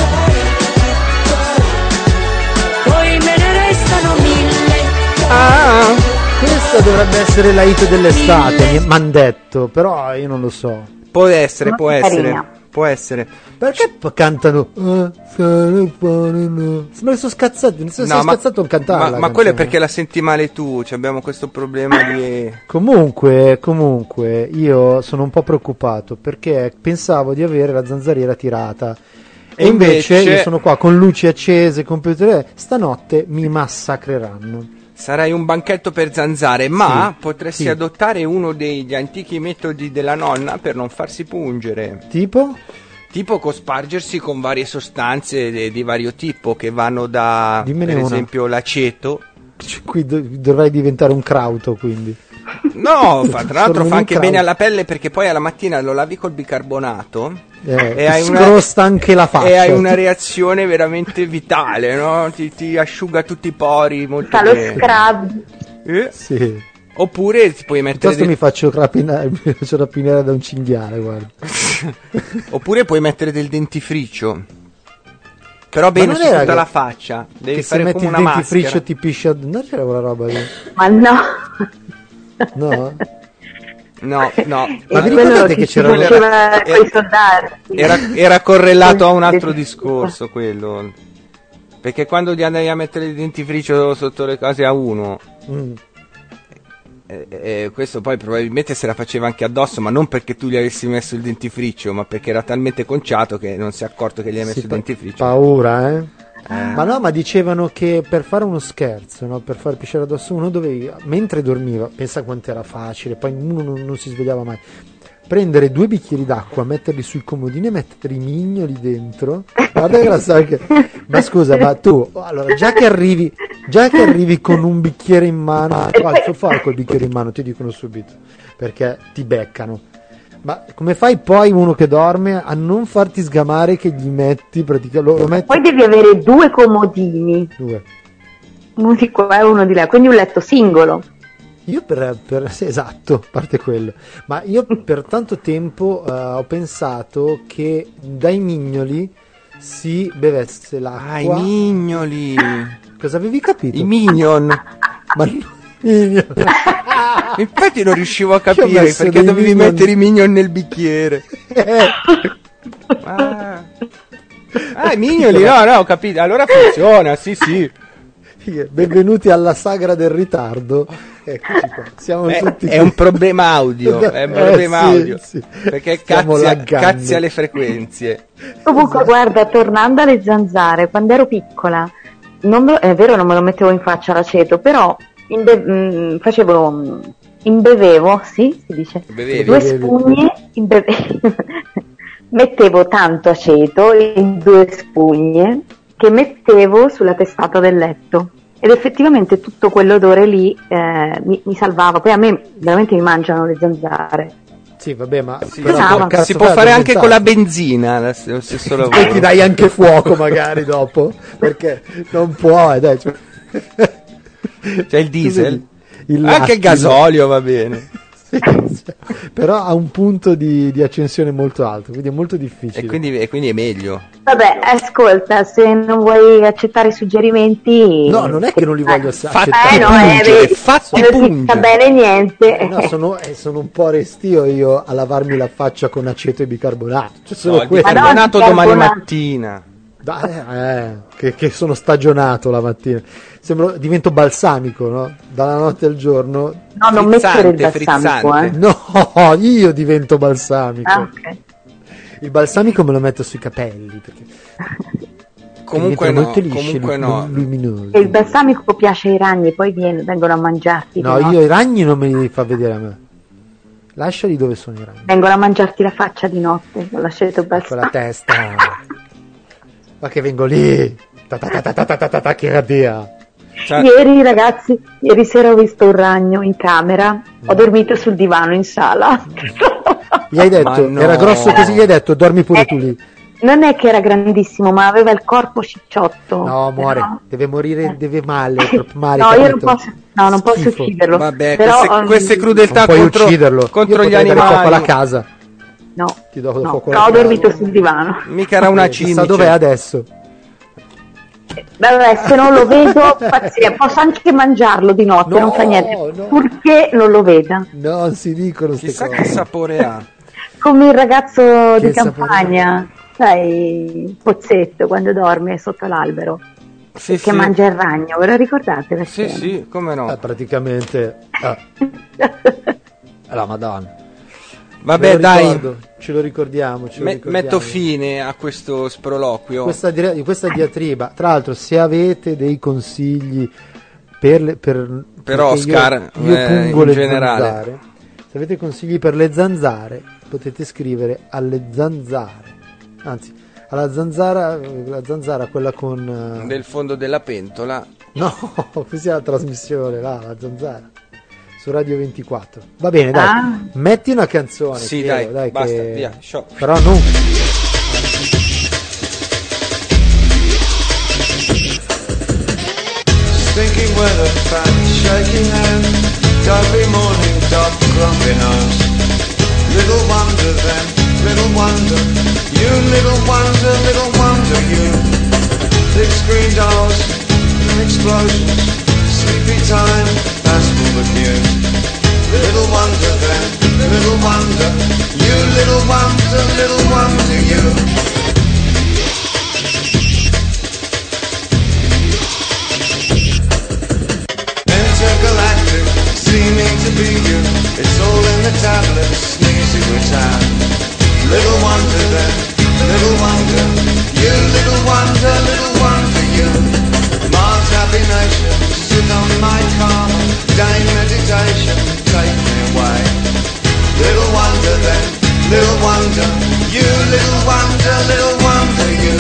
Poi me ne restano mille. Ah, questa dovrebbe essere la hit dell'estate, mi han detto, però io non lo so. Può essere, può Molto essere. carina. Può essere. Perché p- cantano? Eh, se fuori no. Me ne sono scazzato, ne sono No, ma- scazzato a cantarla. Ma, la ma quello è canzone. perché la senti male tu, cioè abbiamo questo problema di... Comunque, comunque, io sono un po' preoccupato perché pensavo di avere la zanzariera tirata. E, E invece, invece- io sono qua con luci accese, computer. Stanotte mi massacreranno. Sarai un banchetto per zanzare, ma Sì, potresti sì. adottare uno degli antichi metodi della nonna per non farsi pungere. Tipo? Tipo cospargersi con varie sostanze de- di vario tipo che vanno da, Dimmene per una. esempio, l'aceto. Cioè, Qui do- dovrei diventare un crauto, quindi. No, fa, tra l'altro Sono fa un anche crauto. bene alla pelle perché poi alla mattina lo lavi col bicarbonato Eh, e, hai ti una, scrosta anche la faccia. e hai una reazione veramente vitale, no? Ti, ti asciuga tutti i pori molto Fa lo bene. scrub. Eh? Sì. Oppure ti puoi mettere Piuttosto del- mi faccio rapinare, mi faccio rapinare da un cinghiale, guarda. oppure puoi mettere del dentifricio. Però bene non su era tutta che- la faccia. Devi Che se fare metti come il una dentifricio maschera. ti piscia. Non c'era quella roba lì? Ma no. No? No, no. E Ma vi quello ricordate che che si c'era una- faceva era- con i soldati. Era, era correlato a un altro Del- discorso quello. Perché quando gli andavi a mettere il dentifricio sotto le cose a uno, Mm. eh, eh, questo poi probabilmente se la faceva anche addosso, ma non perché tu gli avessi messo il dentifricio, ma perché era talmente conciato che non si è accorto che gli hai messo Sì, il pa- dentifricio. paura, eh? Ma no, ma dicevano che per fare uno scherzo, no? Per far pisciare addosso uno dovevi, mentre dormiva, pensa quanto era facile, poi uno non, non si svegliava mai, prendere due bicchieri d'acqua, metterli sui comodini e mettere i mignoli dentro. Guarda che la sai che... Ma scusa, ma tu, allora, già che arrivi, già che arrivi con un bicchiere in mano, cosa fai col bicchiere in mano? Ti dicono subito, perché ti beccano. Ma come fai poi uno che dorme a non farti sgamare che gli metti praticamente lo metti Poi devi avere due comodini, due. uno di qua e uno di là, quindi un letto singolo. Io per, per sì, esatto, a parte quello. Ma io per tanto tempo eh, ho pensato che dai mignoli si bevesse l'acqua. Ah, i mignoli. Cosa avevi capito? I minion. Ma no, i minion. Infatti non riuscivo a Io ho capire messo perché dei dovevi minion. mettere i minion nel bicchiere. Ah, ah i mignoli, no, no, ho capito. Allora funziona, sì, sì. Benvenuti alla sagra del ritardo. Eccoci qua. Siamo È, tutti è qui. un problema audio, è un Eh, problema sì, audio. sì. Perché Stiamo cazzi, laggando. cazzi alle frequenze. Comunque, guarda, tornando alle zanzare, quando ero piccola, non me lo- è vero, non me lo mettevo in faccia l'aceto, però imbe- mh, facevo, mh, imbevevo, sì, si dice, Bevevi. due Bevevi. spugne, imbe- mettevo tanto aceto in due spugne che mettevo sulla testata del letto. Ed effettivamente tutto quell'odore lì eh, mi, mi salvava. Poi a me veramente mi mangiano le zanzare. Sì, vabbè, ma Sì, però si può- che cazzo si può fai a fare anche con la addormentarti? benzina lo stesso- lo stesso Poi lavoro. ti dai anche fuoco magari dopo, perché non puoi, dai. Cioè... C'è il diesel. Il Anche il lattico. gasolio va bene. Sì, cioè, però ha un punto di, di accensione molto alto, quindi è molto difficile. E quindi, e quindi è meglio. Vabbè, ascolta, se non vuoi accettare i suggerimenti... No, non è che non li voglio Eh, accettare. Eh, no, pungere, eh, vedi, fatti non ti pungere. sta bene niente. Eh no, sono, eh, sono un po' restio io a lavarmi la faccia con aceto e bicarbonato. Cioè, No, solo il quello. bicarbonato Ma no, il domani bicarbonato. mattina. Dai, eh, che, che sono stagionato la mattina. Sembro, divento balsamico, no? Dalla notte al giorno. No, non mettere il frizzante, balsamico, eh. frizzante. No, io divento balsamico. Ah, ok. Il balsamico me lo metto sui capelli perché Comunque diventano no, molto lisci, comunque lu- no. luminosi. E il balsamico piace ai ragni, poi viene- vengono a mangiarti. No, di io i ragni non me li fa vedere a me. Lasciali dove sono i ragni. Vengono a mangiarti la faccia di notte, ho lasciato il Con la balsamico. testa. Ma che vengo lì. Ta ta ta ta ta ta ta ta ta, che radia. Cioè, Ieri, ragazzi, ieri sera ho visto un ragno in camera, ho dormito sul divano in sala. Gli hai detto, Ma no. era grosso così, gli hai detto, dormi pure tu lì. Non è che era grandissimo, ma aveva il corpo cicciotto. No, muore, Però- deve morire, deve male, proprio male. No, io non capito? posso, no, non posso Schifo. ucciderlo. vabbè, Però, queste, um, queste crudeltà Non puoi contro, ucciderlo. contro Io gli potrei dare fuoco alla animali. casa. No, Ti do no, fuoco però alla ho casa. dormito sul divano. Mica era una Eh, chissà cimice. dov'è adesso. Vabbè, se non lo vedo, pazienza, posso anche mangiarlo di notte, No, non fa niente, no. purché non lo veda. Non si dicono queste Chissà cose. che sapore ha. come il ragazzo Che di sapore- campagna, sai, Pozzetto, quando dorme sotto l'albero, Sì, che sì. mangia il ragno, ve lo ricordate? la Sì, scena? sì, come no. Eh, praticamente ah, la Madonna. Vabbè, Me lo dai, ricordo, ce lo ricordiamo, ce lo me- ricordiamo. metto fine a questo sproloquio. questa, dire- di questa diatriba. Tra l'altro, se avete dei consigli per, le, per, Per perché Oscar, io, io eh, pungo in le generale. zanzare. Se avete consigli per le zanzare, potete scrivere alle zanzare, anzi, alla zanzara, la zanzara, quella con eh, Del fondo della pentola. no, questa è la trasmissione, là, la zanzara. Su Radio ventiquattro. Va bene, dai, Ah. metti una canzone. Sì, Piero, dai, basta, che- via, sciò. Però non. Stinking weather, fat, shaking hand, dopey morning, dog, grumpy nose. Little wonder then, little wonder, you little wonder, little wonder you. Big screen dolls, explosions, sleepy time, that's for the cue. Little wonder then, little wonder, you little wonder, little wonder you. Intergalactic, seeming to be you. It's all in the tablets, sneezy with time. Little wonder then, little wonder. You little wonder, little wonder you. Mars happy nation, sit on my car. Day meditation, take me away. Little wonder then, little wonder. You little wonder, little wonder you.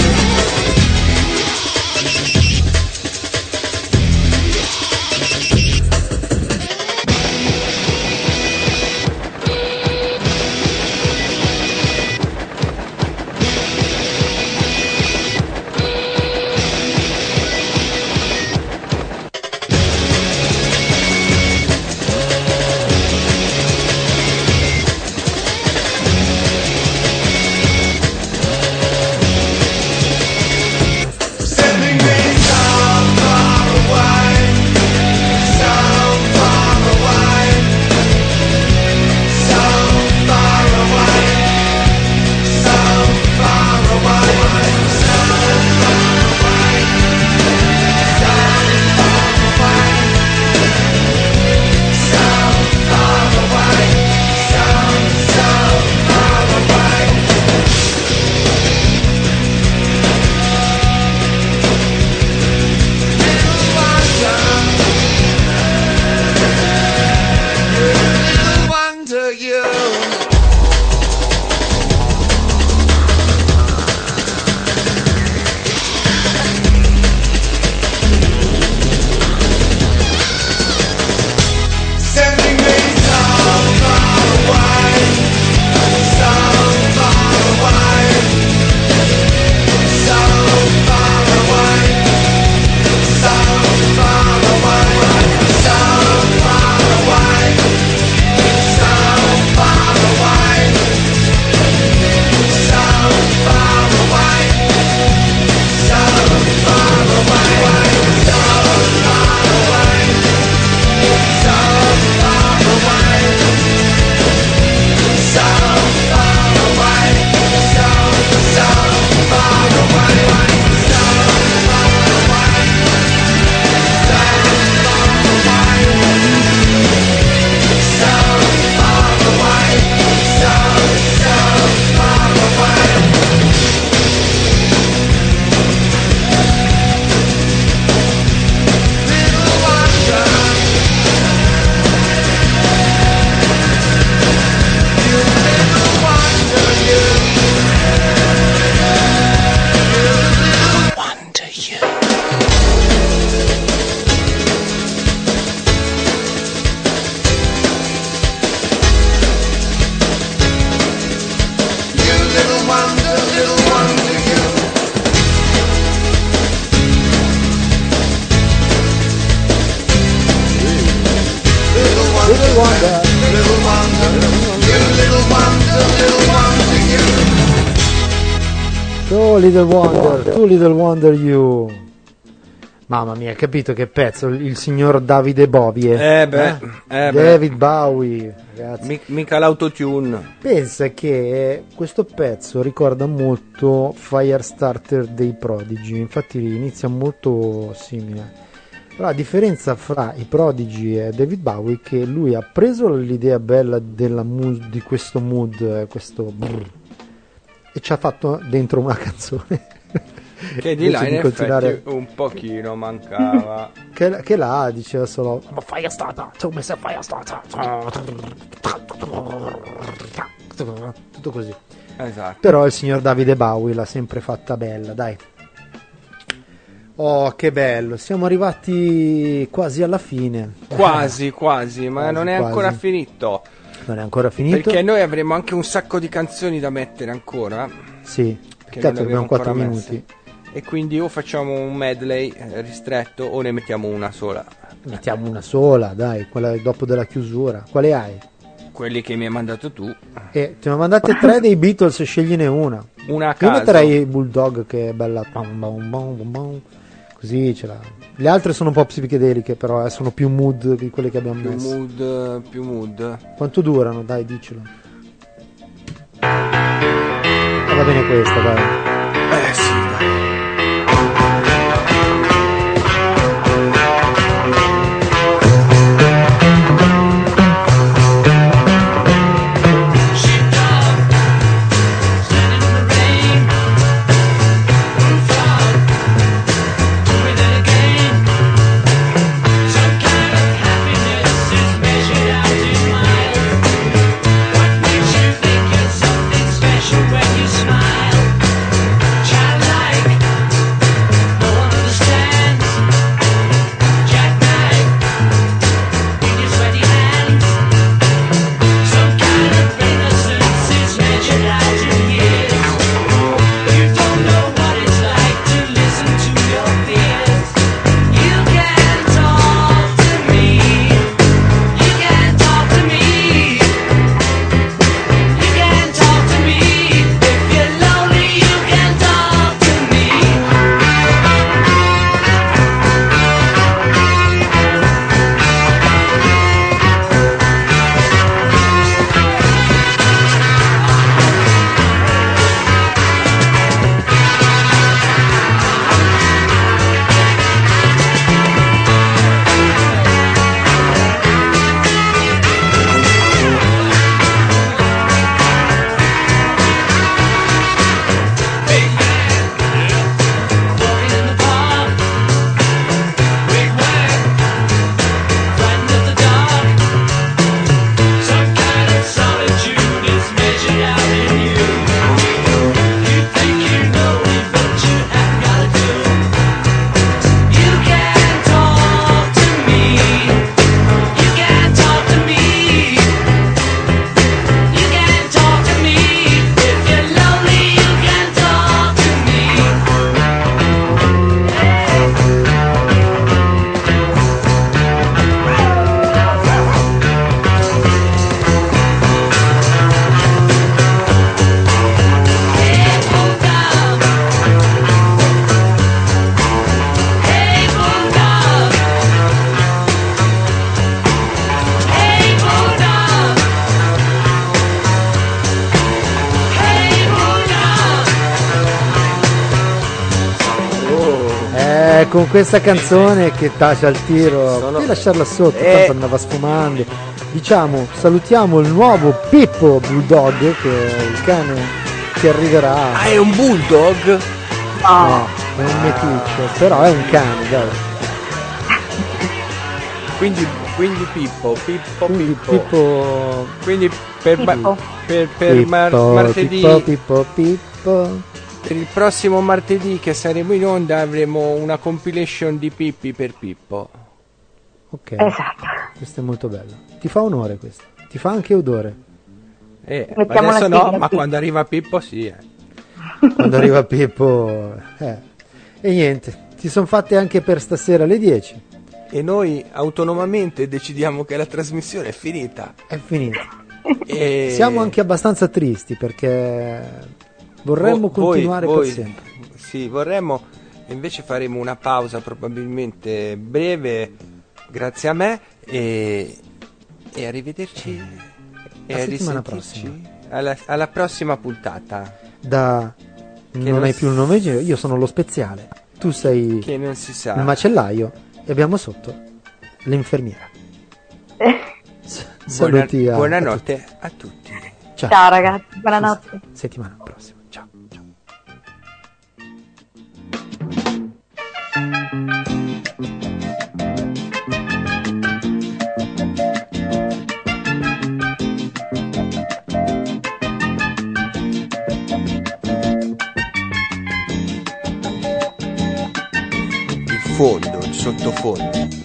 Sending me so far away, so far away, so far away, so far away, so far away, so far away, so far away, so so far away. Little wonder you. Sending me so far away, so far away, so far away, so far away, so far away, so far away, so far away, so far away, so far away, so far away, so far away, so so far away, so far away, so far away, so far away, so so far away. Little wonder, you little wonder you. Little wonder you. You little wonder, little wonder you. Little wonder, little wonder, little wonder. You little wonder, little wonder you. Oh, Little Wonder, tu Little Wonder You. Mamma mia, capito che pezzo, il signor Davide Bowie. Eh beh, eh beh. David Bowie, ragazzi. Mi- mica l'autotune. Pensa che questo pezzo ricorda molto Firestarter dei Prodigy, infatti inizia molto simile. Però la differenza fra i Prodigy e David Bowie è che lui ha preso l'idea bella della mood, di questo mood, eh, questo brr, e ci ha fatto dentro una canzone. Che di là Invece in di continuare- effetti un pochino mancava. che, che là diceva solo Firestarter, tu mi sei Firestarter, tutto così. Esatto. Però il signor Davide Bowie l'ha sempre fatta bella, dai. Oh, che bello, siamo arrivati quasi alla fine. Quasi, quasi, ma Quasi, non è quasi. ancora finito. Non è ancora finito? Perché noi avremo anche un sacco di canzoni da mettere ancora. Sì, Che peccato, non abbiamo abbiamo quattro ancora minuti. E quindi o facciamo un medley eh, ristretto o ne mettiamo una sola. Mettiamo una sola, dai, quella dopo della chiusura. Quale hai? Quelli che mi hai mandato tu. E te ne ho mandate tre dei Beatles, scegliene una. Una a Io caso. metterei Bulldog, che è bella. Bam, bam, bam, bam, bam. Così ce l'ha. Le altre sono un po' psichedeliche, però eh, sono più mood di quelle che abbiamo Più messo. mood, più mood. Quanto durano? Dai, dicelo. Ah, va bene questa, dai. Eh sì, dai. Eh, con questa canzone che tacia il tiro, Sono- puoi lasciarla sotto, Eh. tanto andava sfumando. Diciamo, salutiamo il nuovo Pippo Bulldog, che è il cane che arriverà. Ah, è un bulldog? No, è un meticcio, però è un cane, dai. Quindi, quindi Pippo, Pippo, Quindi Pippo. Pippo, Quindi per, Pippo. ma- per, per Pippo, mar- martedì, Pippo, Pippo, Pippo. per il prossimo martedì che saremo in onda avremo una compilation di Pippi per Pippo. Ok, Esatto. questo è molto bello. Ti fa onore questo, ti fa anche odore. Eh, Mettiamo adesso la no, sigla ma qui. quando arriva Pippo sì. Eh. Quando arriva Pippo. Eh. E niente, ti sono fatte anche per stasera le dieci. E noi autonomamente decidiamo che la trasmissione è finita. È finita. E Siamo anche abbastanza tristi perché vorremmo Vo- voi- continuare voi- per sempre. Sì, vorremmo. invece faremo una pausa probabilmente breve, grazie a me, e, e arrivederci. E La a settimana risentirci prossima. alla, alla prossima puntata. Da Che non non hai s- più il nome, io sono lo speziale, tu sei Che non si sa. il macellaio e abbiamo sotto l'infermiera. S- Buona- saluti a- buonanotte a tutti. a tutti. Ciao. Ciao ragazzi, buonanotte. Settimana prossima. Ciao. Ciao. Il fondo, il sottofondo.